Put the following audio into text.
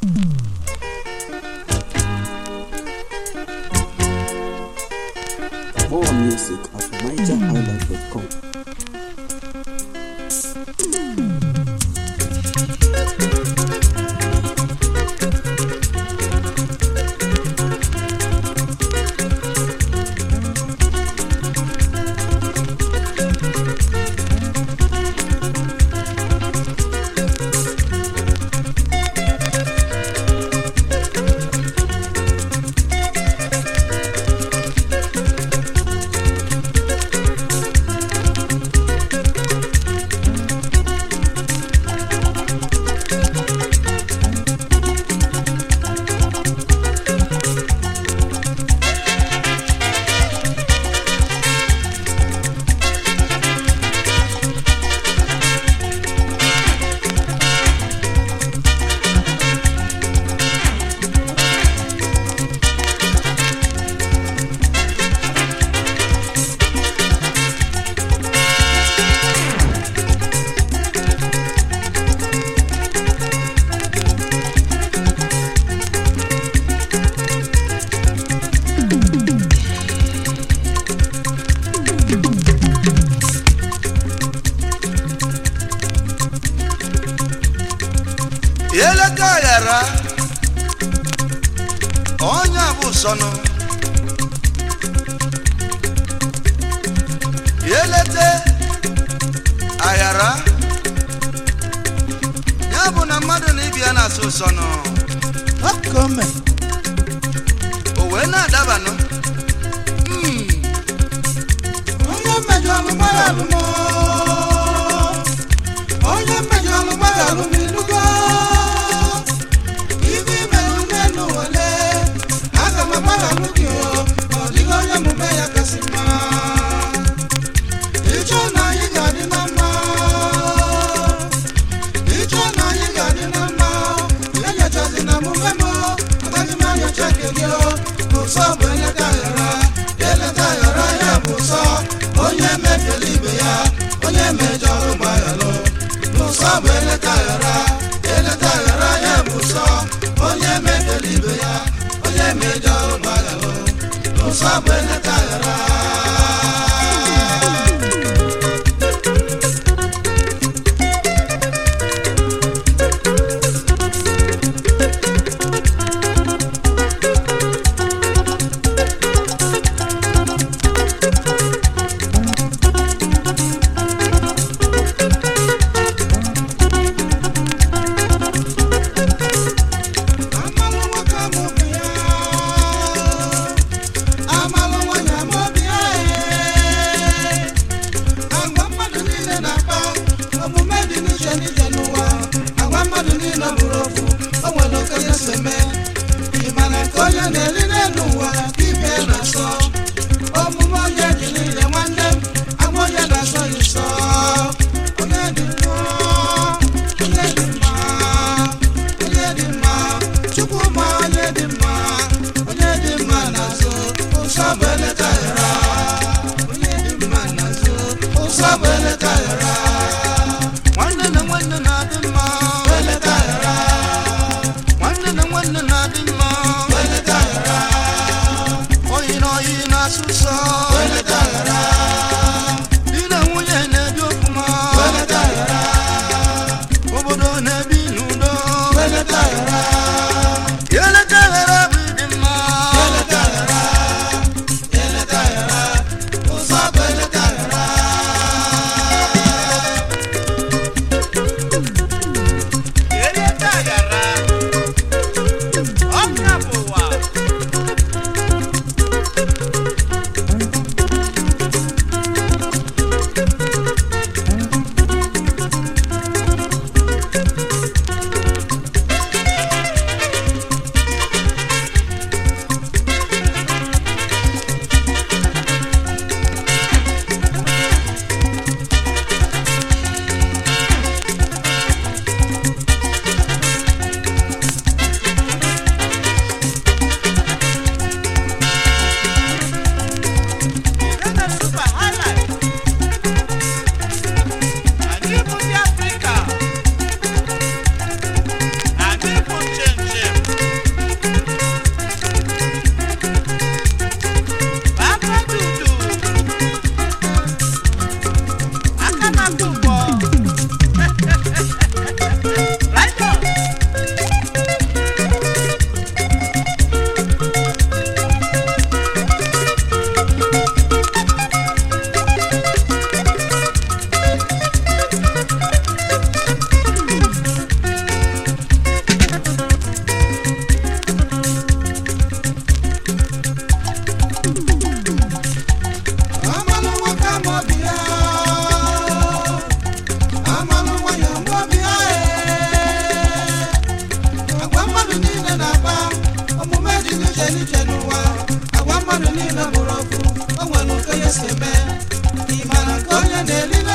More music at NigerIsland.com. Yeleta yara onya busono yelete ayara yabu na mmadụ na ibia na sosono akome owe na adabano onye mejọ alụgbara alụmọ onye mejọ alụgbara alụmilugo ibi melu menu wale aga magbara alụgio ọdịghị onye mume ya kasị mma ịchọ na anyị ga-adị na mma ịchọ na anyị ga-adị na mma ya nyochazi na mume m agaghị m anyocha nke gị ụsọ bụ eleta yara ya bụ ụsọ onye mefere ibe ya onye mejọrọ mgbayalụ n'ụsọ bụ eleta yara ya bụ ụsọ onye mefere ibe ya onye mejọrọ mgbayalụ n'ụsọ bụ eleta yara you know n'ije n'ụwa agwa mmadụ niile bụrụ ọkụ o nwere nke ya si eme ịmara nke onye na-eli